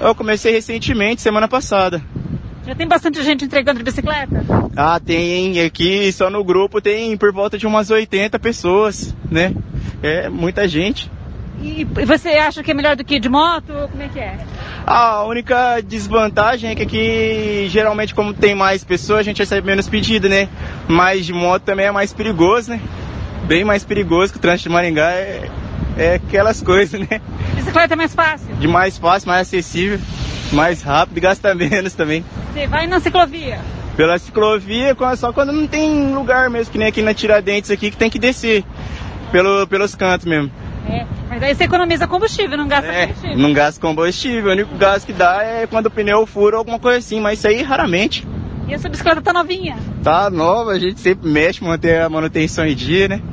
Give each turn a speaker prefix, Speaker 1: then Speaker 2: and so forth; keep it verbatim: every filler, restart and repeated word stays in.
Speaker 1: Eu comecei recentemente, semana passada.
Speaker 2: Já tem bastante gente entregando de bicicleta?
Speaker 1: Ah, tem. Aqui só no grupo tem por volta de umas oitenta pessoas, né? É muita gente.
Speaker 2: E você acha que é melhor do que de moto? Como é que é?
Speaker 1: A única desvantagem é que aqui, geralmente, como tem mais pessoas, a gente recebe menos pedido, né? Mas de moto também é mais perigoso, né? Bem mais perigoso que o trânsito de Maringá é, é aquelas coisas, né?
Speaker 2: Bicicleta é mais fácil?
Speaker 1: De mais fácil, mais acessível, mais rápido e gasta menos também.
Speaker 2: Você vai na ciclovia?
Speaker 1: Pela ciclovia, só quando não tem lugar mesmo, que nem aqui na Tiradentes aqui, que tem que descer pelo, pelos cantos mesmo.
Speaker 2: É, mas aí você economiza combustível, não gasta
Speaker 1: é,
Speaker 2: combustível?
Speaker 1: Não gasta combustível, o único gasto que dá é quando o pneu fura ou alguma coisa assim, mas isso aí raramente.
Speaker 2: E a sua bicicleta tá novinha?
Speaker 1: Tá nova, a gente sempre mexe, manter a manutenção em dia, né?